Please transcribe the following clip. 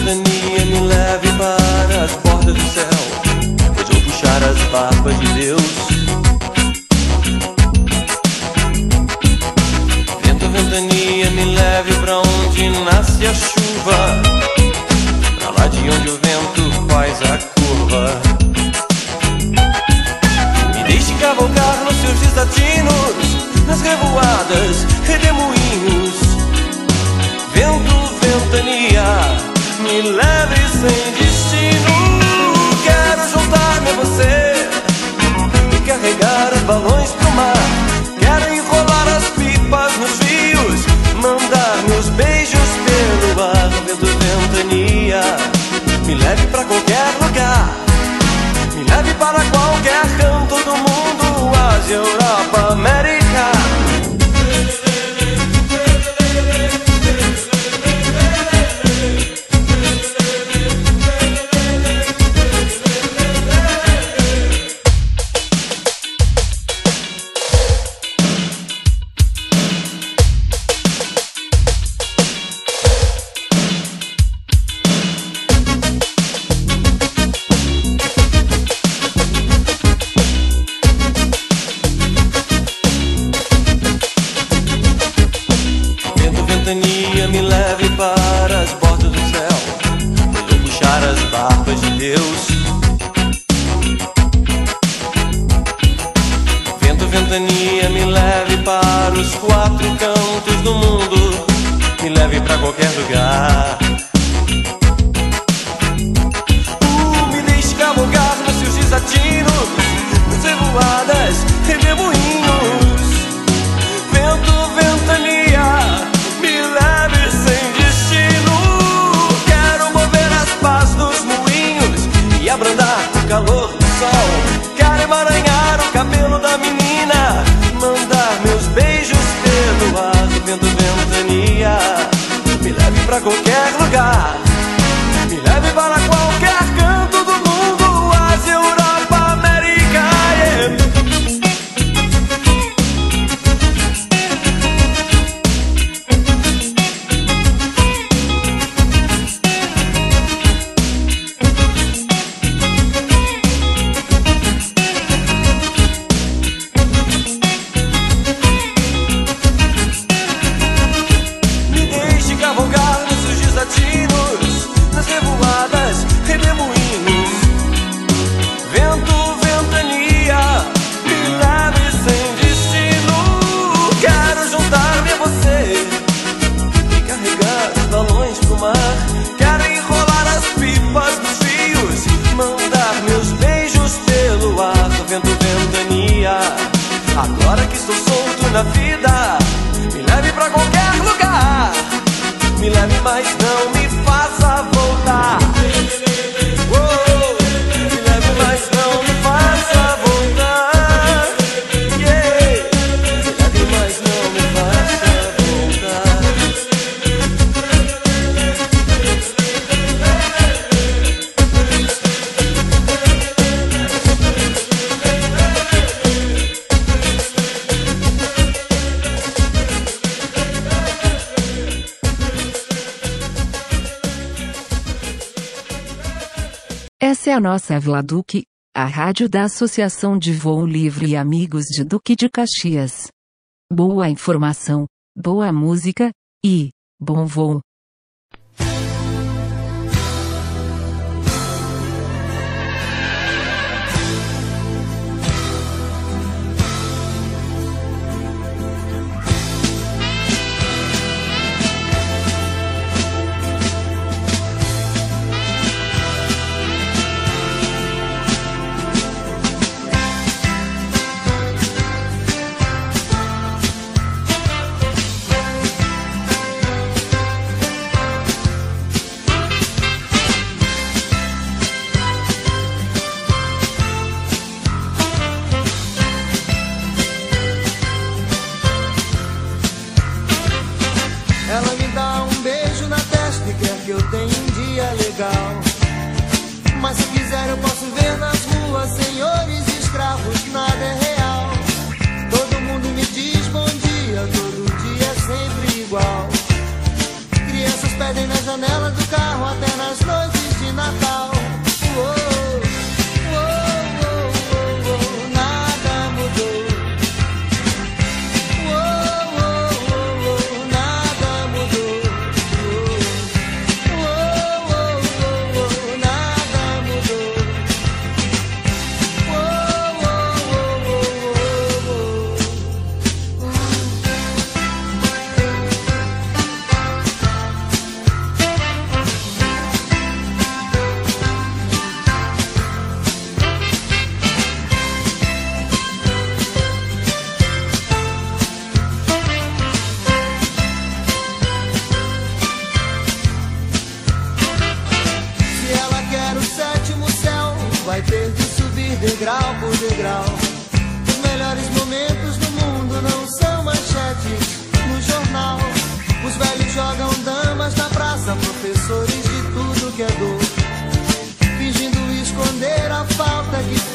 ventania, me leve para as bordas do céu, pois vou puxar as barbas de Deus. Vento, ventania, me leve pra onde nasce a chuva, pra lá de onde o vento faz a curva. Me deixe cavalgar nos seus desatinos, nas revoadas, redemoinhos. Vento, ventania, me leve sem destino. Quero juntar-me a você e carregar os balões pro mar. Quero enrolar as pipas nos rios, mandar meus beijos pelo ar. Vento, ventania, me leve pra qualquer lugar, me leve para qualquer canto do mundo, Ásia, Europa, América. Me leve para as bordas do céu, pois vou puxar as barbas de Deus. Vento, ventania, me leve para os quatro cantos do mundo, me leve para qualquer lugar. Me deixe cavalgar nos seus desatinos, nas revoadas, redemoinhos. Vento, ventania, me leve sem destino. Quero mover as pás dos moinhos e abrandar o calor do sol. Quero emaranhar o cabelo da menina, mandar meus beijos pelo ar. Vento, ventania, me leve pra qualquer lugar, me leve para qualquer canto do mundo, Ásia, Europa, América, yeah. Nas revoadas, redemoinhos. Vento, ventania, me leve sem destino. Quero juntar-me a você e carregar os balões pro mar. Quero enrolar as pipas dos rios, mandar meus beijos pelo ar. Vento, ventania, agora que estou solto na vida, me leve pra qualquer lugar, me leve, mas não me faça voltar. Me leve, mas não me faça voltar. Yeah. Me leve, mas não me faça voltar. Essa é a nossa Vladuque, a rádio da Associação de Voo Livre e Amigos de Duque de Caxias. Boa informação, boa música e bom voo. vai ter de subir degrau por degrau. Os melhores momentos do mundo não são manchetes no jornal. Os velhos jogam damas na praça, professores de tudo que é dor, fingindo esconder a falta que